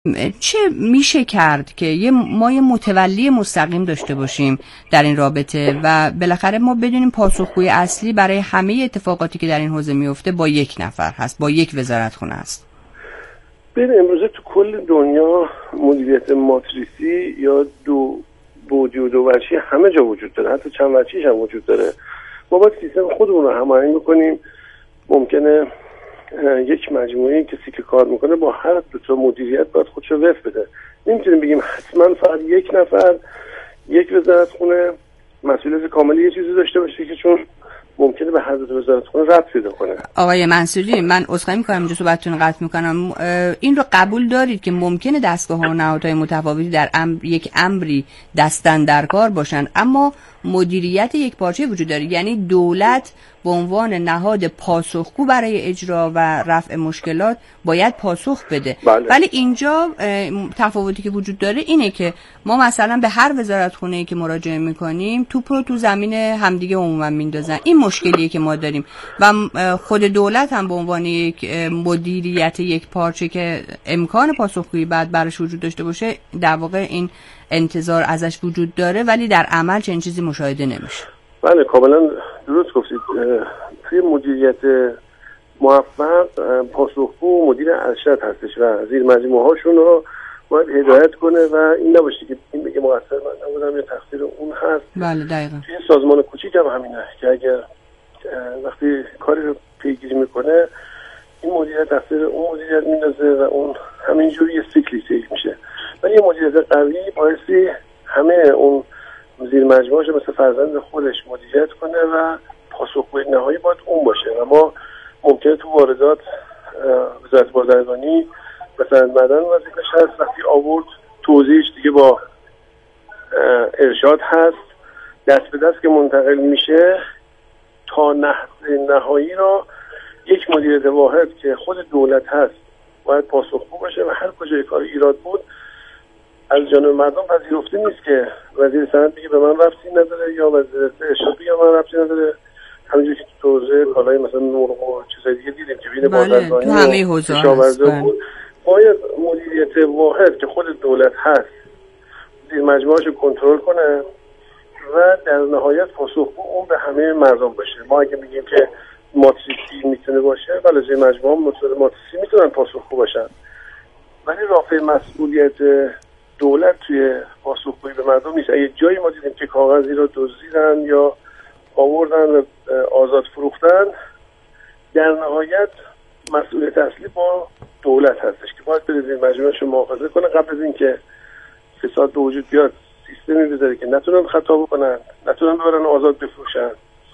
چه میشه کرد که ما یه متولی مستقیم داشته باشیم در این رابطه و بالاخره ما بدونیم پاسخگوی اصلی برای همه اتفاقاتی که در این حوزه میفته با یک نفر هست، با یک وزارتخونه هست؟ ببین امروزه تو کل دنیا مدیریت ماتریسی یا دو بعدی و دو وجهی همه جا وجود داره، حتی چند وجهیش هم وجود داره. ما باید سیستم خودمون رو هماهنگ بکنیم. ممکنه یک مجموعه کسی که کار میکنه با هر دو تا مدیریت باید خودشو وفق بده. نمیتونیم بگیم حتما فقط یک نفر یک وزارتخونه مسئولیت کاملی یه چیزی داشته باشه که چون ممکنه به هر دو وزارتخونه ربط پیدا کنه. آقای منصوری، من عذرخواهی می‌کنم اینجا صحبتتون قطع می‌کنم. این رو قبول دارید که ممکنه دستگاه‌ها و نهادهای متفاوتی در یک امری دستن در کار باشن، اما مدیریت یک پارچه وجود داره، یعنی دولت به عنوان نهاد پاسخگو برای اجرا و رفع مشکلات باید پاسخ بده. بله. ولی اینجا تفاوتی که وجود داره اینه که ما مثلا به هر وزارتخونه‌ای که مراجعه می‌کنیم توپ رو تو زمین همدیگه عموما میندازن. این مشکلیه که ما داریم و خود دولت هم به عنوان یک مدیریت یک پارچه که امکان پاسخگویی بعد براش وجود داشته باشه، در واقع این انتظار ازش وجود داره ولی در عمل چنین چیزی مشاهده نمیشه. بله کاملا درست گفتید. توی مدیریت موفق پاسخگو مدیر ارشد هستش و زیر مجموعه هاشون رو باید هدایت کنه و این نباشه که این بگه مقصر من نبودم یا تقصیر اون هست. بله دقیقاً. توی سازمان کوچیک هم همینه که اگر وقتی کاری رو پیگیری میکنه این مدیریت تقصیر اون مدیریت میندازه و اون همینجوری یه سیکلی طی میشه. ولی یه مدیریت قوی باعثی همه اون زیر مجموعه‌اش مثل فرزند خودش مدیریت کنه و پاسخگوی نهایی باید اون باشه و ما ممکنه تو واردات وزارت بازرگانی مثلا معدن وظیفه‌ش هست، وقتی آورد توزیعش دیگه با ارشاد هست، دست به دست که منتقل میشه تا نهایی را یک مدیریت واحد که خود دولت هست باید پاسخگو باشه و هر کجای کار ایراد بود از جانب مردم پذیرفته نیست که وزیر صنعت بگه به من ربطی نداره یا وزیر ارشاد بگه من ربطی نداره. همونجوری که تو حوزه کالای مثلا مرغ و چیزای دیگه دیدیم که بین بازرگانی تو همه حوزه بود، باید مدیریت واحد که خود دولت هست زیر مجموعه‌اشو کنترل کنه و در نهایت پاسخگو اون به همه مردم باشه. ما اگه میگیم که ماتریسی میتونه باشه، بله زیر مجموعه ماتریسی میتونن پاسخگو باشن، ولی رافع مسئولیت دولت توی پاسخگویی به مردم نیست. اگه جایی ما دیدیم که کاغذی رو دزدیدن یا آوردن و آزاد فروختن، در نهایت مسئولیت اصلی با دولت هستش که باید بره زیر مجموعه‌اش مؤاخذه کنه قبل از اینکه فساد به وجود بیاد. سیستمی بذاره که نتونن خطا بکنن، نتونن ببرن آزاد بفروشن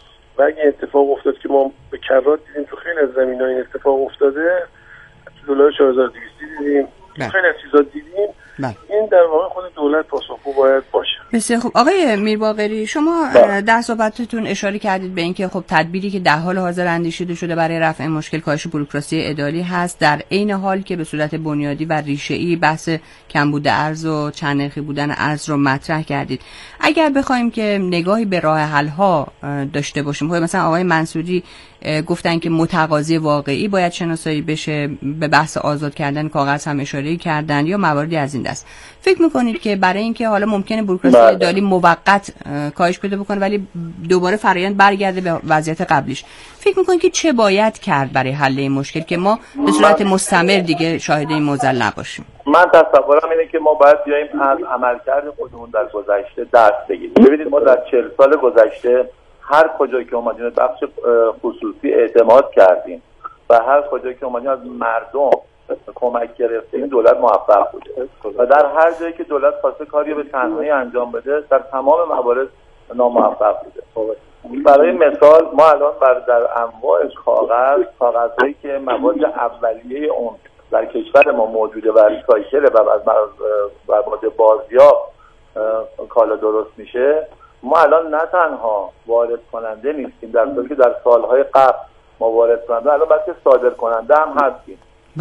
و اگه اتفاق افتاد که ما به کرات دیدیم تو خیلی از زمین‌ها این اتفاق افتاده، تو دلار 4200 دیدیم، خیلی از چیزا دیدیم. این در واقع خود دولت پاسخگو باید باشه. بسیار خوب. آقای میرباقری، شما در صحبتتون اشاره کردید به اینکه خب تدبیری که در حال حاضر اندیشیده شده برای رفع مشکل کاهش بوروکراسی اداری هست، در عین حال که به صورت بنیادی و ریشه‌ای بحث کمبود ارز و چند نرخی بودن ارز رو مطرح کردید. اگر بخوایم که نگاهی به راه حل‌ها داشته باشیم، خب مثلا آقای منصوری گفتن که متقاضی واقعی باید شناسایی بشه، به بحث آزاد کردن کاغذ هم اشاره کردن یا مواردی از این دست. فکر میکنید که برای اینکه حالا ممکنه بوروکراسی اداری موقت کاهش پیدا بکنه ولی دوباره فرآیند برگرده به وضعیت قبلیش، فکر میکنید که چه باید کرد برای حل این مشکل که ما به صورت مستمر دیگه شاهد این معضل نباشیم؟ من تصورم اینه که ما باید بیایم از عملکرد خودمون در گذشته درس بگیریم. ببینید ما در 40 سال گذشته هر کجایی که اومدیم بخش خصوصی اعتماد کردیم و هر کجایی که اومدیم از مردم کمک گرفتیم دولت موفق بوده و در هر جایی که دولت خواسته کاری به تنهایی انجام بده در تمام موارد ناموفق بوده. برای مثال ما الان در انواع کاغذهایی که مواد اولیه اون در کشور ما موجوده و ریسایکل و از مواد بازیافت کالا درست میشه، ما الان نه تنها وارد کننده نیستیم، در صورتی که در سالهای قبل ما وارد کننده، الان بلکه صادر کننده هم هستیم.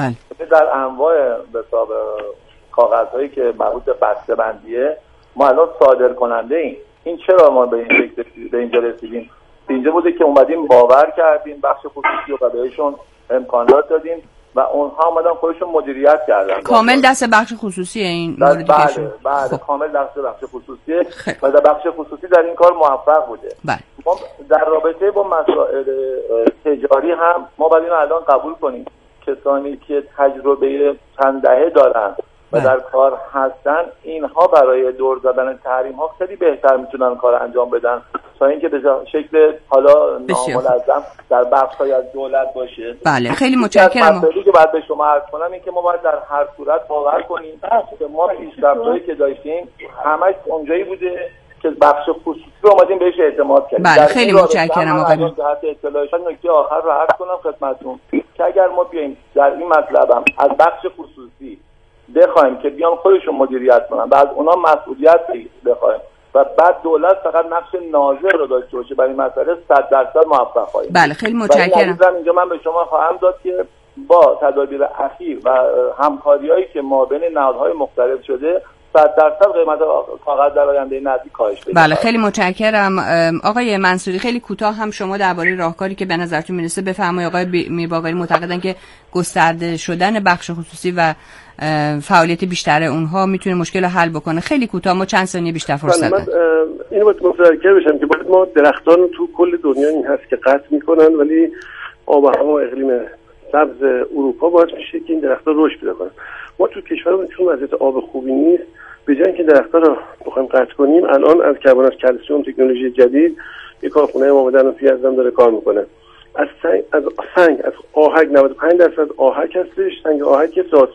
در انواع به حساب کاغذهایی که مربوط به بسته‌بندیه ما الان صادر کننده ایم. این چرا ما به اینجا رسیدیم؟ اینجا بوده که اومدیم باور کردیم بخش خصوصی و بهشون امکانات دادیم و اونها آمدن خودشون مدیریت کردن. کامل دست بخش خصوصی این موردی که بله کامل دست بخش خصوصیه و در بخش خصوصی در این کار موفق بوده. بله. ما در رابطه با مسائل تجاری هم ما باید اینو الان قبول کنیم، کسانی که تجربه چند دهه دارن و در کار هستن، اینها برای دور زدن تحریم ها خیلی بهتر میتونن کار انجام بدن تا اینکه به شکل حالا نامنظم در بخش‌های از دولت باشه. بله خیلی متشکرم. مسئله که بعد به شما عرض کنم این که ما باید در هر صورت باور کنیم که ما پیشرفت‌هایی که داشتیم همش اونجایی بوده که بخش خصوصی رو اومدیم بهش اعتماد کردیم. بله خیلی متشکرم آقای جهت اطلاعات نکته آخر رو عرض کنم خدمتتون که اگر ما بیایم در این مطلبم از بخش خصوصی بخوایم که بیان خودشون مدیریت کنن و از اونا مسئولیت بخوایم و بعد دولت فقط نقش ناظر رو داشته باشه برای این مسئله 100% موفق خواهیم. بله خیلی متشکرم. اینجا من به شما خواهم داد که با تدابیر اخیر و همکاریایی که ما بین نهادهای مختلف شده 100% قیمت کاغذ در آینده نزدیک کاهش پیدا. بله خیلی متشکرم. آقای منصوری خیلی کوتاه هم شما درباره راهکاری که به نظرتون میرسه بفرمایید. آقای میرباقری معتقدن که گسترده شدن بخش خصوصی و فعالیت بیشتر اونها میتونه مشکل رو حل بکنه. خیلی کوتاه، ما چند ثانیه بیشتر فرصت داریم. اینو باید متذکر بشم که باید ما درختان تو کل دنیا این هست که قطع میکنن ولی آب و هوا و اقلیم سبز اروپا باعث میشه که این درخت‌ها رشد پیدا کنن. ما تو کشورمون چون وضعیت آب خوبی نیست، به جای اینکه درخت‌ها رو بخوایم قطع کنیم، الان از کربنات کلسیم تکنولوژی جدید یک کارخونه ما در یزدان داره کار میکنه. از سنگ از آهک 95% آهک هستش، سنگ آهک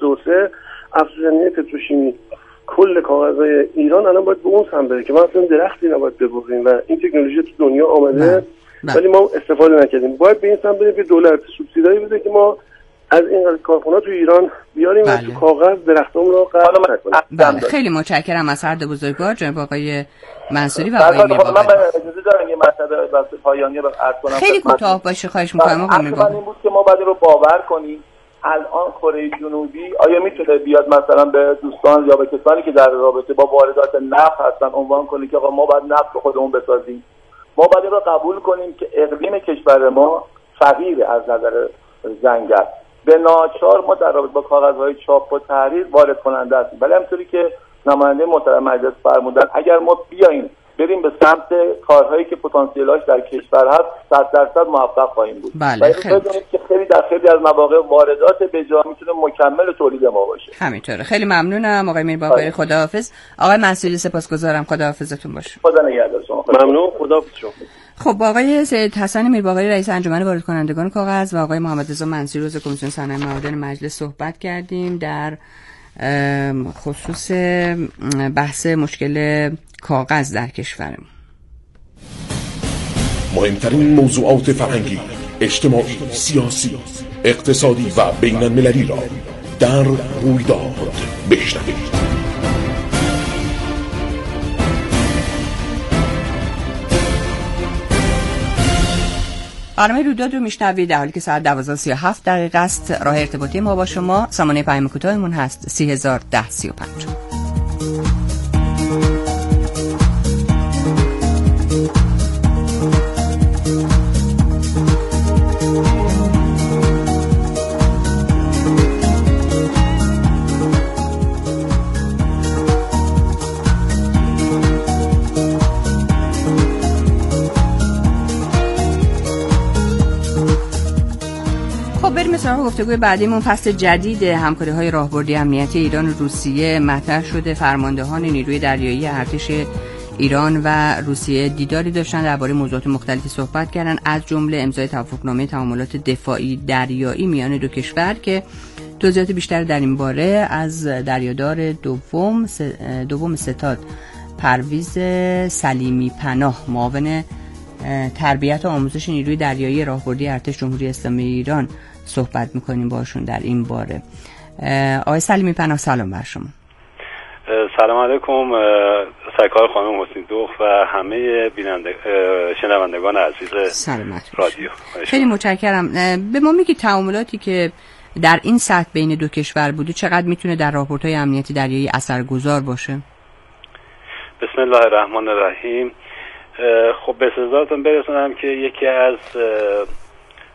3 افزودنی پتروشیمی. کل کاغذهای ایران الان باید به اون سمت بره که ما اصلا درختی نباید ببریم و این تکنولوژی تو دنیا آمده ولی ما استفاده نکردیم. باید به این سمت بریم که دولت سوبسیدایی بده که ما از این کارخونه تو ایران بیاریم و تو کاغذ درختامون رو قطع نکنیم. بله خیلی متشکرم از هر دو بزرگوار، جناب آقای منصوری و آقای میرباقری. من اجازه دارم یه مطلب واسه پایانی رو عرض کنم. خیلی کوتاه باشه خواهش می‌کنم آقای میرباقری. این بود که ما باید رو باور کنیم الان کره جنوبی آیا میتونه بیاد مثلا به دوستان یا به کسانی که در رابطه با واردات نفت هستن عنوان کنه که آقا ما باید نفت خودمون بسازیم؟ ما باید رو قبول کنیم که اقلیم کشور ما فقیر از نظر جنگل. به ناچار ما در رابطه با کاغذهای چاپ و تحریر وارد کننده هستیم. ولی همونطوری که نماینده محترم مجلس فرمودن اگر ما بیایم بریم به سمت کارهایی که پتانسیلش در کشور هست 100% موفق خواهیم بود. بله خیلی که خیلی از مواقع واردات به جا میتونه مکمل تولید ما باشه. همینطوره. خیلی ممنونم آقای میرباقری. خداحافظ. آقای منصوری سپاسگزارم. خداحافظتون باشه. خدا نگهدار شما. ممنون. خداحافظ شما. خب با آقای سید حسن میرباقری رئیس انجمن وارد کنندگان کاغذ و آقای محمد رضا منصوری عضو کمیسیون صنایع معادن مجلس صحبت کردیم در خصوص بحث مشکل کاغذ در کشورمون. مهمترین موضوعات فرهنگی، اجتماعی، سیاسی، اقتصادی و بین المللی را در رویداد بشنوید. برنامه رویداد رو میشنوید در حالی که ساعت 12:37 است. راه ارتباطی ما با شما سامانه پیام کوتاهمون هست 301035. سراغ گفتگوی بعدیمون فصل جدید همکاری‌های راهبردی امنیتی ایران و روسیه مطرح شده. فرماندهان نیروی دریایی ارتش ایران و روسیه دیداری داشتن، درباره موضوعات مختلفی صحبت کردن، از جمله امضای توافقنامه تعاملات دفاعی دریایی میان دو کشور که توضیحات بیشتر در این باره از دریادار دوم ستاد پرویز سلیمی پناه، معاون تربیت و آموزش نیروی دریایی راهبردی ارتش جمهوری اسلامی ایران صحبت میکنیم باشون در این باره. آقای سلیمی پناه سلام بر شما. سلام علیکم سرکار خانم حسین دوخ و همه شنوندگان عزیز رادیو. خیلی متشکرم. به ما میگی تعاملاتی که در این سطح بین دو کشور بوده چقدر میتونه در راهبردهای امنیتی دریایی اثرگذار باشه؟ بسم الله الرحمن الرحیم. خب به سزاتون برسونم که یکی از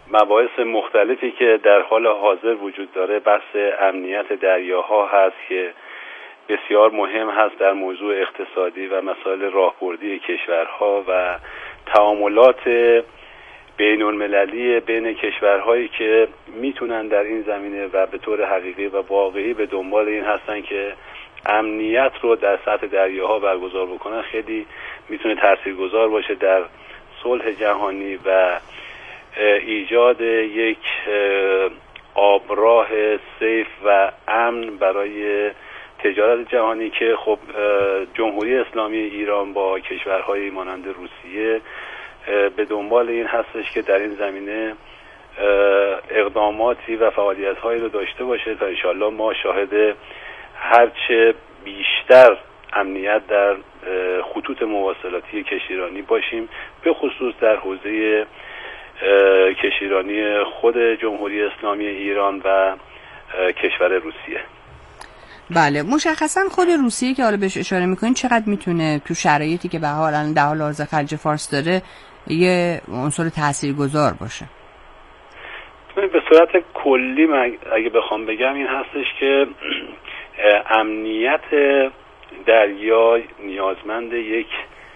مباحث مختلفی که در حال حاضر وجود داره، بحث امنیت دریاها هست که بسیار مهم هست در موضوع اقتصادی و مسائل راهبردی کشورها و تعاملات بین المللی بین کشورهایی که میتونن در این زمینه و به طور حقیقی و واقعی به دنبال این هستن که امنیت رو در سطح دریاها برگزار بکنن، خیلی میتونه تاثیرگذار باشه در صلح جهانی و ایجاد یک آبراه سیف و امن برای تجارت جهانی که خب جمهوری اسلامی ایران با کشورهای مانند روسیه به دنبال این هستش که در این زمینه اقداماتی و فعالیت‌هایی رو داشته باشه تا انشالله ما شاهد هرچه بیشتر امنیت در خطوط مواصلاتی کشتیرانی باشیم، به خصوص در حوزه کشتیرانی خود جمهوری اسلامی ایران و کشور روسیه. بله، مشخصا خود روسیه که حالا بهش اشاره میکنین چقدر میتونه تو شرایطی که به حال در حال حاضر خلیج فارس داره یه عنصر تاثیرگذار باشه؟ به صورت کلی من اگه بخوام بگم این هستش که امنیت دریا نیازمند یک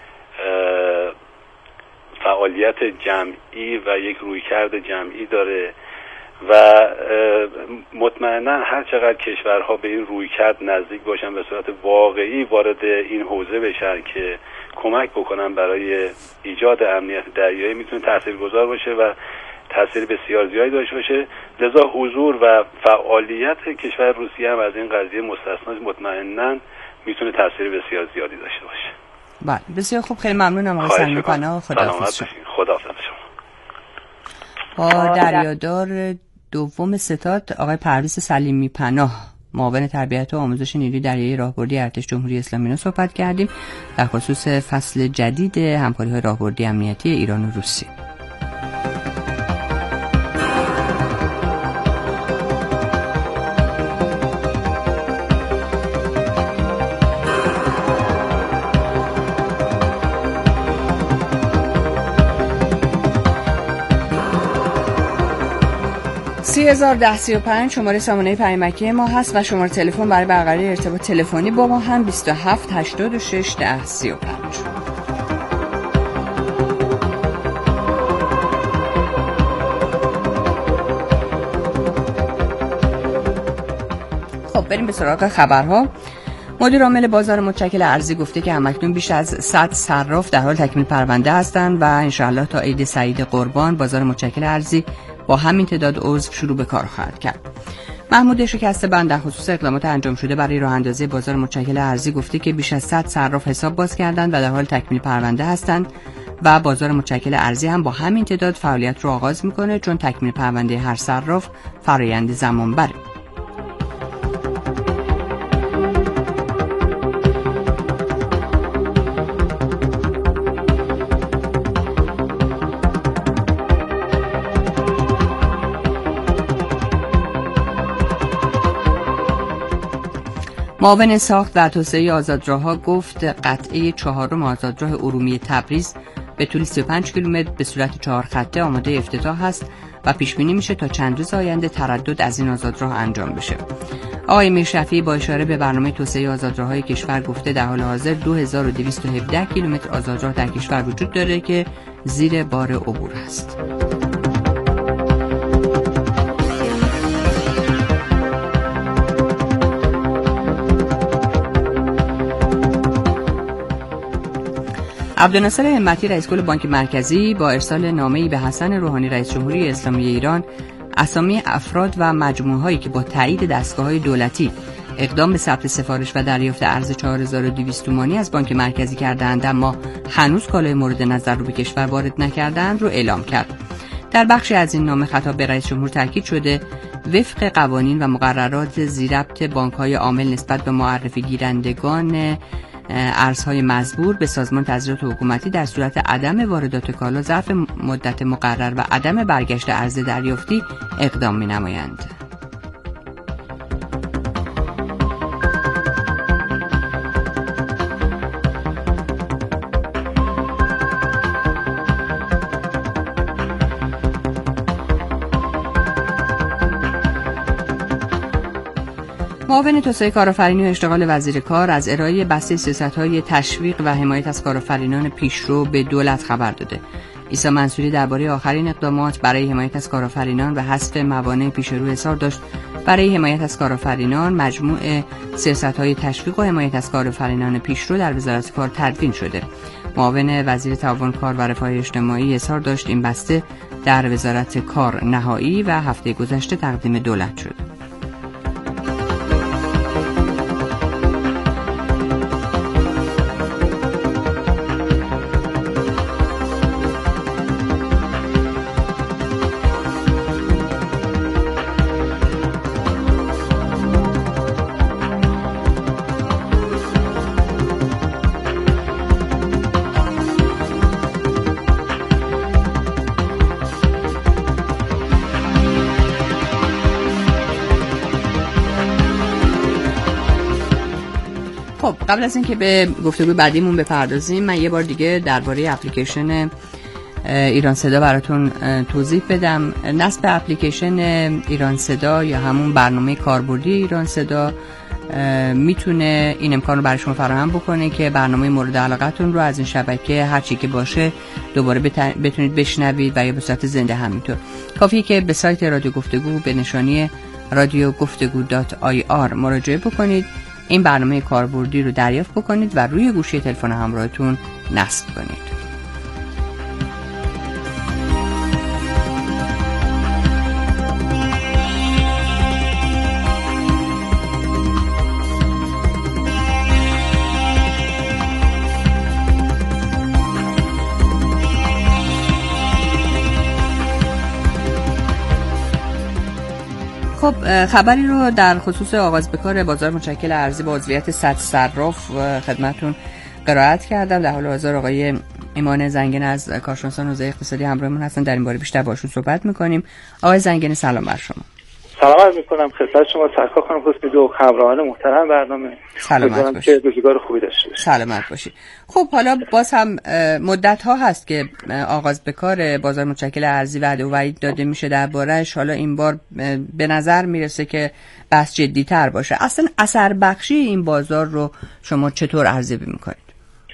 فعالیت جمعی و یک رویکرد جمعی داره و مطمئنا هر چقدر کشورها به این رویکرد نزدیک باشن، به صورت واقعی وارد این حوزه بشن که کمک بکنن برای ایجاد امنیت دریایی، میتونه تاثیرگذار باشه و تاثیر بسیار زیادی داشته باشه. لذا حضور و فعالیت کشور روسیه هم از این قضیه مستثنا، مطمئنا میتونه تاثیر بسیار زیادی داشته باشه. بله، بسیار خوب، خیلی ممنونم آقای سلیمی پناه. خداحافظ. خداحافظ شما. با دریادار دوم ستاد آقای پرویز سلیمی پناه، معاون تربیت و آموزش نیروی دریایی راهبردی ارتش جمهوری اسلامی ایران صحبت کردیم در خصوص فصل جدید همکاری‌های راهبردی امنیتی ایران و روسیه. شماره سامانه پیامکی ما هست و شماره تلفن برای برقراری ارتباط تلفنی با ما هم 27 86 10 35. خب بریم به سراغ خبرها. مدیر عامل بازار متشکل ارزی گفته که همکنون بیش از 100 صراف در حال تکمیل پرونده هستند و انشاءالله تا عید سعید قربان بازار متشکل ارزی با همین تعداد عضو شروع به کار خواهد کرد. محمود شکسته بند در خصوص اقدامات انجام شده برای راه اندازی بازار متشکل ارزی گفته که بیش از 100 صراف حساب باز کردند و در حال تکمیل پرونده هستند و بازار متشکل ارزی هم با همین تعداد فعالیت رو آغاز میکنه، چون تکمیل پرونده هر صراف فرآیند زمان بره. معاون ساخت و توسعه آزادراه‌ها گفت قطعه 4 آزادراه ارومیه تبریز به طول 35 کیلومتر به صورت 4 خطه آماده افتتاح است و پیش بینی میشه تا چند روز آینده تردد از این آزادراه انجام بشه. آقای میرشفیعی با اشاره به برنامه توسعه آزادراه‌های کشور گفته در حال حاضر 2217 کیلومتر آزادراه در کشور وجود داره که زیر بار عبور است. عبدالناصر همتی رئیس کل بانک مرکزی با ارسال نامه‌ای به حسن روحانی رئیس جمهوری اسلامی ایران اسامی افراد و مجموعه‌هایی که با تایید دستگاه‌های دولتی اقدام به ثبت سفارش و دریافت ارز 4200 تومانی از بانک مرکزی کردند اما هنوز کالای مورد نظر رو به کشور وارد نکردند رو اعلام کرد. در بخشی از این نامه خطاب به رئیس جمهور تاکید شده وفق قوانین و مقررات ذی‌ربط بانک‌های عامل نسبت به معرفی گیرندگان ارزهای مزبور به سازمان تظاهرات حکومتی در صورت عدم واردات کالا ظرف مدت مقرر و عدم برگشت ارز دریافتی اقدام می‌نمایند. معاون توسعه کارآفرینی و اشتغال وزیر کار از ارائه بسته سیاست‌های تشویق و حمایت از کارآفرینان پیشرو به دولت خبر داده. عیسی منصوری درباره آخرین اقدامات برای حمایت از کارآفرینان و حذف موانع پیش رو اظهار داشت. برای حمایت از کارآفرینان مجموع سیاست‌های تشویق و حمایت از کارآفرینان پیشرو در وزارت کار تدوین شده. معاون وزیر تعاون کار و رفاه اجتماعی اظهار داشت این بسته در وزارت کار نهایی و هفته گذشته تقدیم دولت شد. خب قبل از اینکه به گفتگوی بعدیمون بپردازیم، من یه بار دیگه درباره اپلیکیشن ایران صدا براتون توضیح بدم. نصب اپلیکیشن ایران صدا یا همون برنامه کاربردی ایران صدا میتونه این امکان رو برای شما فراهم بکنه که برنامه مورد علاقتون رو از این شبکه هر چی که باشه دوباره بتونید بشنوید و یا به صورت زنده همینطور. کافیه که به سایت رادیو گفتگو به نشانی radiogoftegu.ir مراجعه بکنید، این برنامه کاربردی رو دریافت بکنید و روی گوشی تلفن همراهتون نصب کنید. خب خبری رو در خصوص آغاز به کار بازار متشکل ارزی با عضویت 100 صراف خدمتتون قرائت کردم. در حال حاضر آقای ایمان زنگنه از کارشناسان حوزه اقتصادی همراهمون هستن، در این باره بیشتر باشون صحبت می‌کنیم. آقای زنگنه سلام بر شما. سلام عرض می‌کنم خدمت شما سرکار خانم حسنی و همراهان محترم برنامه. سلامت باشید. روزگار خوبی داشته باشید. سلامت باشید. خب حالا باز هم مدت‌ها هست که آغاز به کار بازار متشکل ارزی وعده و وعید داده میشه درباره‌اش. حالا این بار به نظر میرسه که بحث جدی‌تر باشه. اصلا اثر بخشی این بازار رو شما چطور ارزیابی می‌کنید؟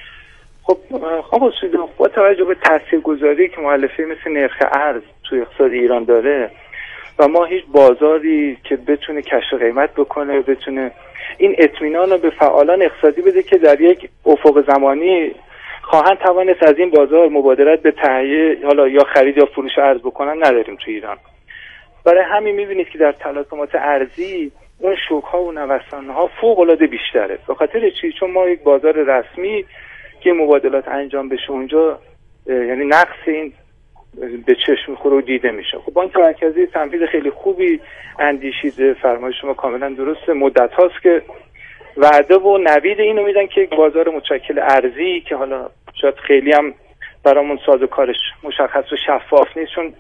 خب خانم حسنی با توجه به تاثیرگذاری که مؤلفه مثل نرخ ارز توی اقتصاد ایران داره و ما هیچ بازاری که بتونه کشف قیمت بکنه، بتونه این اطمینان رو به فعالان اقتصادی بده که در یک افق زمانی خواهند توانست از این بازار مبادرت به تهیه حالا یا خرید یا فروش ارز بکنن نداریم تو ایران. برای همین میبینید که در تلاطمات ارزی اون شوک‌ها و نوسان‌ها فوق‌العاده بیشتره. به خاطر چی؟ چون ما یک بازار رسمی که مبادلات انجام بشه اونجا یعنی نقص این به چشم میخوره و دیده میشه. خب بانک مرکزی تنفیذ خیلی خوبی اندیشیده، فرمایش شما کاملا درسته، مدت هاست که وعده و نوید اینو میدن که یک بازار متشکل ارزی که حالا شاید خیلی هم برامون سازوکارش مشخص و شفاف نیست، چون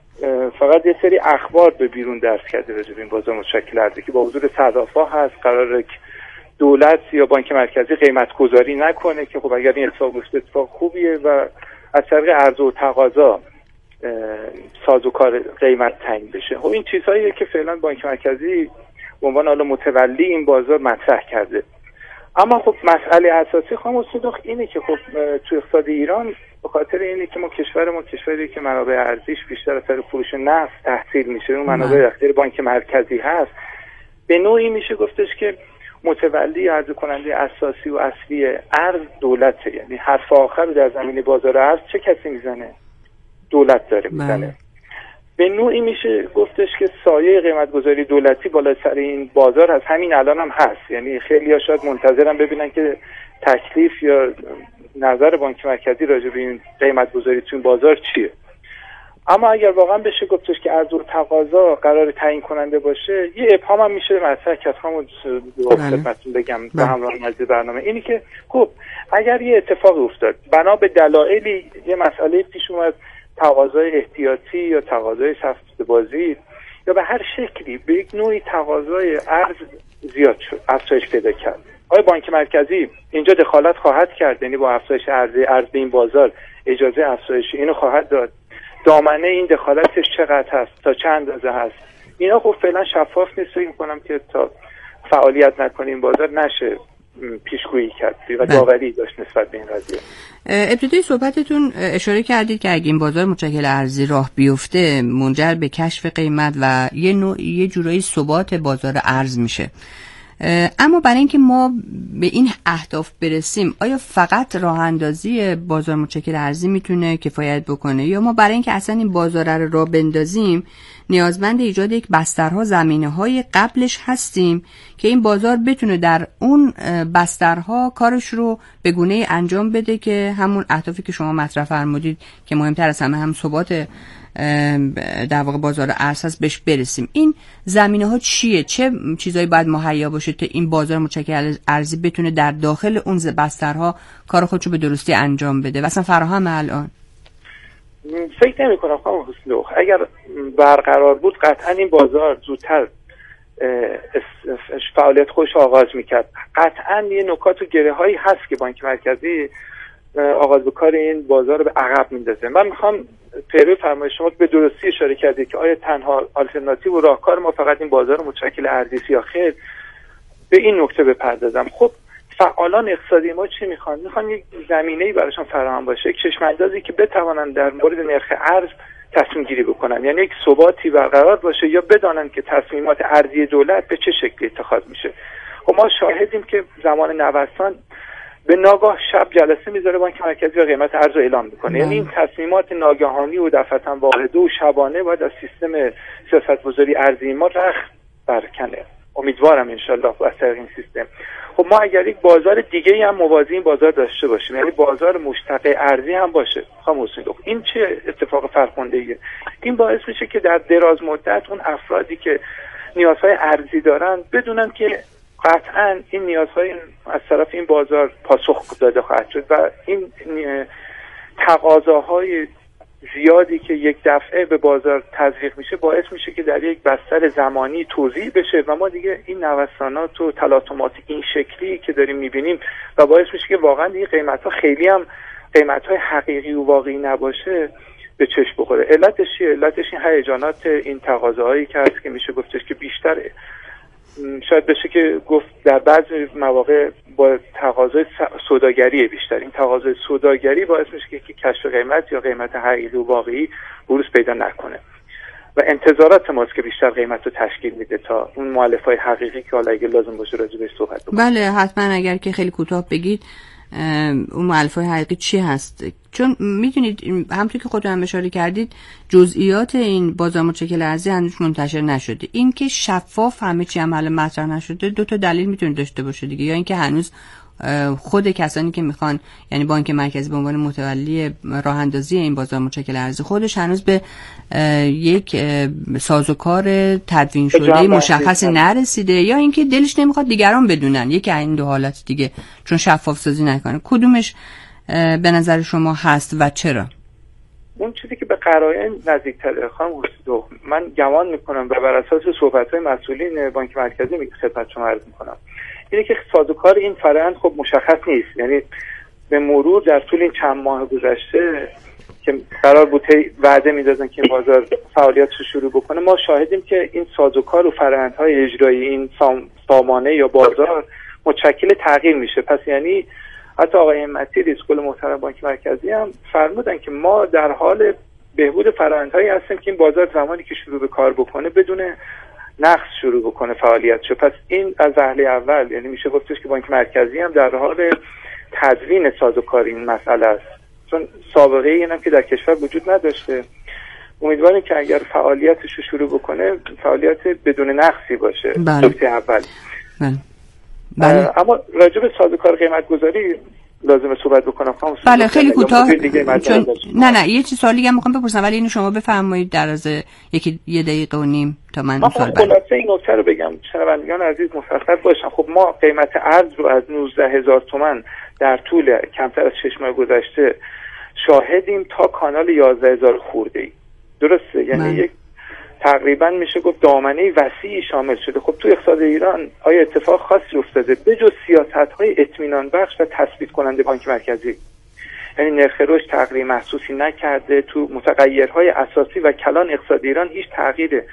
فقط یه سری اخبار به بیرون درس کرده راجع به این بازار متشکل ارزی که با حضور صرافا هست، قراره که دولت یا بانک مرکزی قیمت گذاری نکنه که خب اگر این اتفاق بیفته اتفاق خوبیه و از طریق عرضه و تقاضا سازوکار قیمت تعیین بشه. خب این چیزهاییه که فعلا بانک مرکزی به عنوان حالا متولی این بازار مطرح کرده. اما خب مسئله اساسی خانم صدوق اینه که خب تو اقتصاد ایران به خاطر اینه که ما کشوری که منابع ارزیش بیشتر از طریق فروش نفت تحصیل میشه، اون منابع اختیار بانک مرکزی هست، به نوعی میشه گفتش که متولی عرضه کننده اساسی و اصلی ارز دولته. یعنی حرف آخر رو در زمین بازار ارز چه کسی میزنه؟ دولت داره میزنه. به نوعی میشه گفتش که سایه قیمت گذاری دولتی بالا سر این بازار از همین الان هم هست. یعنی خیلی ها شاید منتظرن ببینن که تکلیف یا نظر بانک مرکزی راجع به این قیمت گذاری تو این بازار چیه. اما اگر واقعا بشه گفتش که عرضه و تقاضا قرار تعیین کننده باشه، یه ابهام هم میشه مطرح که همون خدمتتون بگم به همراه مجلس برنامه، اینی که خب اگر یه اتفاق افتاد بنا به دلایلی یه مسئله پیش اومد، تقاضای احتیاطی یا تقاضای سفت بازی یا به هر شکلی به یک نوعی تقاضای ارز زیاد شد، افزایش پیدا کرد، آیا بانک مرکزی اینجا دخالت خواهد کرد؟ یعنی با افزایش ارز این بازار اجازه افزایش اینو خواهد داد؟ دامنه این دخالتش چقدر هست؟ تا چند اندازه هست؟ اینا خب فعلا شفاف نیست. فکر می‌کنم که تا فعالیت نکنه این بازار نشه پیشگویی کرد و داوری داشت نسبت به این قضیه. ابتدای صحبتتون اشاره کردید که اگه این بازار متشکل ارزی راه بیفته منجر به کشف قیمت و یه جورایی ثبات بازار ارز میشه. اما برای اینکه ما به این اهداف برسیم آیا فقط راه اندازی بازار متشکل ارزی میتونه کفایت بکنه یا ما برای اینکه اصلا این بازار رو راه بندازیم نیازمند ایجاد یک بسترها زمینه‌های قبلش هستیم که این بازار بتونه در اون بسترها کارش رو به گونه‌ای انجام بده که همون اهدافی که شما مطرح فرمودید که مهمتر از همه هم ثبات در واقع بازار ارز هست بهش برسیم. این زمینه‌ها چیه؟ چه چیزایی باید مهیا باشه تا این بازار متشکل ارزی بتونه در داخل اون بسترها کار خودش رو به درستی انجام بده و اصلا فراهم الان؟ فکر نمی‌کنم خانم حسنی اگر برقرار بود قطعا این بازار زودتر فعالیت خودش آغاز می‌کرد. قطعا یه نکات و گره‌هایی هست که بانک مرکزی آغاز به کار این بازار رو به عقب میندازه. من میخوام پیرو فرمایش شما به درستی اشاره کردید که آیا تنها آلترناتیو و راهکار ما فقط این بازار متشکل ارزی یا خیر، به این نکته بپردازم. خب فعالان اقتصادی ما چی میخوان؟ میخوان یک زمینه‌ای براشون فراهم باشه، یک چشم‌اندازی که بتوانن در مورد نرخ ارز تصمیم گیری بکنن، یعنی یک ثباتی برقرار باشه یا بدانن که تصمیمات ارزی دولت به چه شکلی اتخاذ میشه. خب ما شاهدیم که زمان نوسان به ناگاه شب جلسه میذاره بانک مرکزی و قیمت ارز رو اعلام میکنه. یعنی این تصمیمات ناگهانی و دفعتاً واحده و شبانه باید از سیستم سیاست‌گذاری ارزی ما رخت برکنه. امیدوارم انشالله با اثر این سیستم. خب ما اگر یک بازار دیگه هم موازی این بازار داشته باشیم، یعنی بازار مشتق ارزی هم باشه، این چه اتفاق فرخنده‌ایه؟ این باعث میشه که در دراز مدت اون افرادی که نیازهای ارزی دارن بدونن که قطعاً این نیازهای از طرف این بازار پاسخ داده خواهد شد و این تقاضاهای زیادی که یک دفعه به بازار تزریق میشه باعث میشه که در یک بستر زمانی توزیع بشه و ما دیگه این نوسانات و تلاطمات این شکلی که داریم میبینیم و باعث میشه که واقعا این قیمت‌ها خیلی هم قیمت‌های حقیقی و واقعی نباشه به چشم بخوره. علتش چیه؟ علتش این هیجانات، این تقاضاهایی که هست که میشه گفتش که بیشتر شاید بشه که گفت در بعضی مواقع با تقاضای سوداگری بیشتر، این تقاضای سوداگری باعث میشه که کشف قیمت یا قیمت حقیقی و واقعی بروز پیدا نکنه و انتظارات ماست که بیشتر قیمت رو تشکیل میده تا اون مؤلفه‌های حقیقی که حالا اگه لازم باشه راجع بهش صحبت بکنیم. بله حتما، اگر که خیلی کوتاه بگید اون مؤلفه‌های حقیقی چی هست؟ چون میدونید همونطور که خودتون هم اشاره کردید جزئیات این بازار متشکل ارزی هنوز منتشر نشده. این که شفاف همه چی عمل مطرح نشده دو تا دلیل میتونه داشته باشه دیگه، یا اینکه هنوز خود کسانی که میخوان، یعنی بانک مرکزی به عنوان متولی راه اندازی این بازار متشکل ارزی خودش هنوز به یک سازوکار تدوین شده مشخصی نرسیده، یا اینکه دلش نمیخواد دیگران بدونن. یکی این دو حالت دیگه، چون شفاف سازی نکنه. کدومش به نظر شما هست و چرا؟ اون چیزی که به قرائن نزدیک‌تره خانم حسدو، من گمان میکنم و بر اساس صحبت‌های مسئولین بانک مرکزی خدمت شما عرض میکنم، اینه که سازوکار این فرآیند خب مشخص نیست. یعنی به مرور در طول این چند ماه گذشته که قرار بود وعده میدادن که این بازار فعالیتش رو شروع بکنه، ما شاهدیم که این سازوکار و فرآیندهای اجرایی این سامانه یا بازار متشکل تغییر میشه. پس یعنی حتی آقای همتی رئیس کل محترم بانک مرکزی هم فرمودن که ما در حال بهبود فرآیندهایی هستیم که این بازار زمانی که شروع به کار بکنه بدون نقص شروع بکنه فعالیتشو. پس این از وهله اول، یعنی میشه گفتش که بانک مرکزی هم در حال تدوین سازوکار این مسئله است، چون سابقه اینم که در کشور وجود نداشته. امیدواریم که اگر فعالیتش رو شروع بکنه فعالیت بدون نقصی باشه. نکته اول. اما راجع به سازوکار قیمت گذاری لازمه صحبت بکنم. بله خیلی کوتاه، نه یه چیز سوالی هم میخوام بپرسم ولی اینو شما بفرمایید در از یه دقیقه و نیم تا من سوال برم. خلاصه این نکته رو بگم شنوندگان عزیز مفصل باشن. خب ما قیمت ارز رو از 19,000 تومان در طول کمتر از 6 ماه گذشته شاهدیم تا کانال 11,000 خورده‌ای. درسته؟ یعنی یک تقریبا میشه گفت دامنه وسیعی شامل شده. خب تو اقتصاد ایران آیا اتفاق خاصی افتاده بجز سیاست‌های اطمینان بخش و تثبیت کننده بانک مرکزی؟ یعنی نرخ رشد تغییر محسوسی نکرده، تو متغیرهای اساسی و کلان اقتصاد ایران هیچ تغییر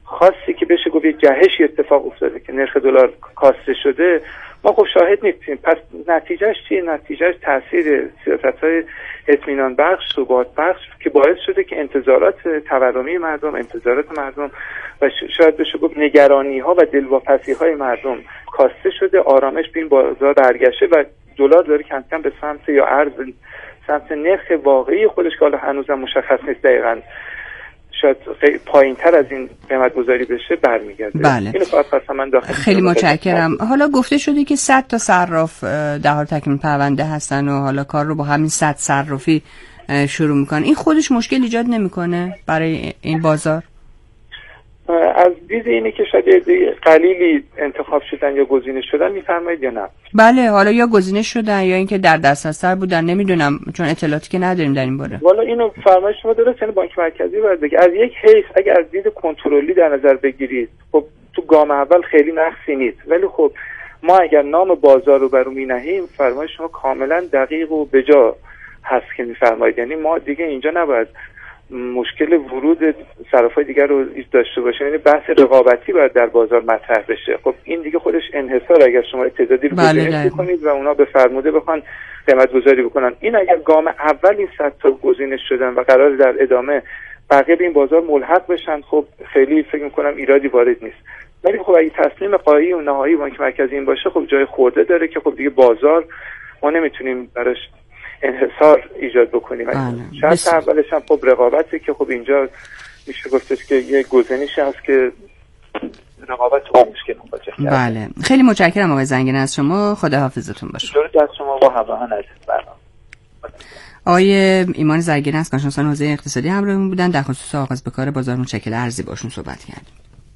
خاصی که بشه گفت یک جهشی اتفاق افتاده که نرخ دلار کاسته شده، ما خب شاهد نیستیم. پس نتیجهش چیه؟ نتیجهش تاثیر سیاست‌های اطمینان بخش، ثبات بخش که باعث شده که انتظارات تورمی مردم، انتظارات مردم و شاید بشه گفت نگرانی‌ها و دلواپسی‌های مردم کاسته شده، آرامش به این بازار برگشته و دلار داره کم کم به سمت یا ارز سمت نرخ واقعی خودش که حالا هنوزم مشخص نیست دقیقاً شاید پایین‌تر از این قیمت گذاری بشه برمیگرده. بله. اینو فقط من داخل خیلی متشکرم. حالا گفته شده که 100 تا صراف در حال تکمیل پرونده هستن و حالا کار رو با همین 100 صرافی شروع میکنن. این خودش مشکل ایجاد نمیکنه برای این بازار؟ از دید اینه که شاید قلیلی انتخاب شدن یا گزینش شدن میفرمایید یا نه؟ بله، حالا یا گزینش شدن یا اینکه در دسترس بودن، نمیدونم چون اطلاعاتی که نداریم در این باره. والا اینو فرمایش شما درست، یعنی بانک مرکزی باید بگه از یک حیث اگر از دید کنترلی در نظر بگیرید خب تو گام اول خیلی نقصی نیست، ولی خب ما اگر نام بازار رو برو مینهیم فرمایش شما کاملا دقیق و بجا هست که میفرمایید، یعنی ما دیگه اینجا نباید مشکل ورود صرافای دیگر رو داشته باشه، یعنی بحث رقابتی باید در بازار مطرح بشه. خب این دیگه خودش انحصار اگر شما تعدادی رو گزینش کنید و اونا به فرموده بخوان قیمت گذاری بکنن، این اگر گام اول این 100 تا گزینش شدن و قرار در ادامه بقیه به این بازار ملحق بشن، خب خیلی فکر می‌کنم ایرادی وارد نیست. ولی خب اگه تصمیم قایی و نهایی بانک مرکزی این باشه خب جای خورده داره که خب دیگه بازار ما نمیتونیم براش انحصار ایجاد بکنیم. شاید اولش هم خب رقابتی که خب اینجا میشه گفتش که یه گزینشی هست که رقابت رو مشکل مواجه کرده. بله، خیلی متشکرم آقای زنگین از شما. خداحافظتون باشه. درود از شما و همراهان عزیز برنامه. آقای ایمان زنگین از کارشناسان حوزه اقتصادی همراهمون بودن، در خصوص آغاز به کار بازار متشکل ارزی باشون صحبت کردیم.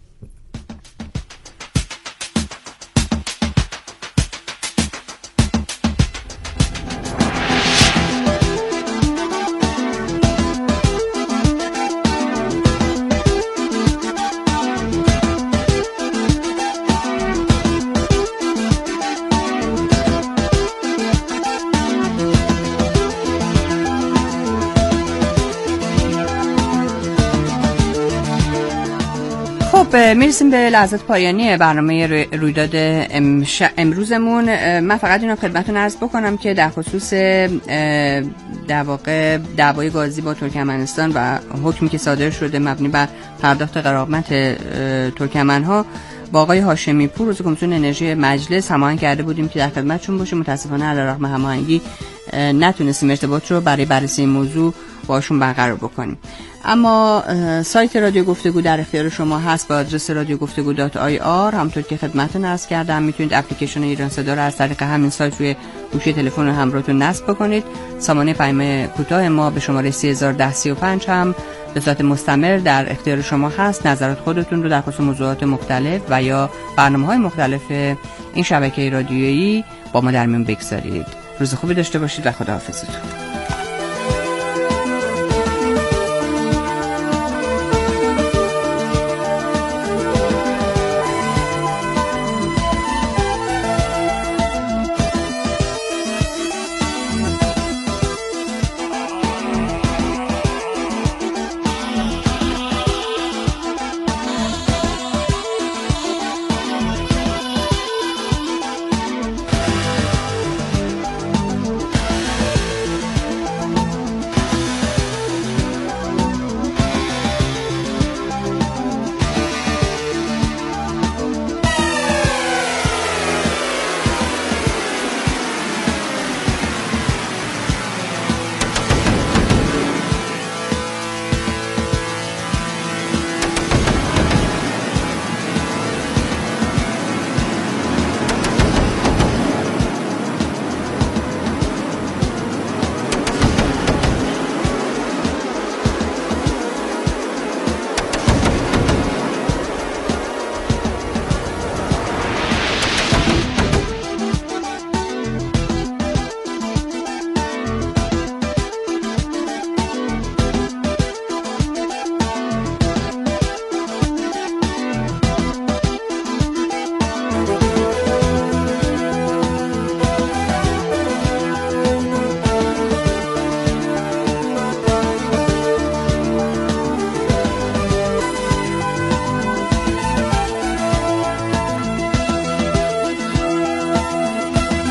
میرسیم به لحظات پایانی برنامه رویداد امروزمون. من فقط اینو خدمتتون عرض بکنم که در خصوص در واقع دعوای گازی با ترکمنستان و حکمی که صادر شده مبنی بر پرداخت غرامت ترکمنها با آقای هاشمی پور عضو کمیسیون انرژی مجلس هماهنگ کرده بودیم که در خدمتشون باشیم. متاسفانه علیرغم هماهنگی نتونستیم ارتباط رو برای بررسی این موضوع باشون برقرار بکنیم. اما سایت رادیو گفتگو در اختیار شما هست با آدرس radiogoftego.ir. همونطور که خدمتتون عرض کردم میتونید اپلیکیشن ایران صدا رو از طریق همین سایت روی گوشی تلفن همراهتون نصب بکنید. سامانه پیام کوتاه ما به شماره 301035 هم به صورت مستمر در اختیار شما هست. نظرات خودتون رو در خصوص موضوعات مختلف و یا برنامه‌های مختلف این شبکه رادیویی با ما در میون بگذارید. روز خوبی داشته باشید و خداحافظتون.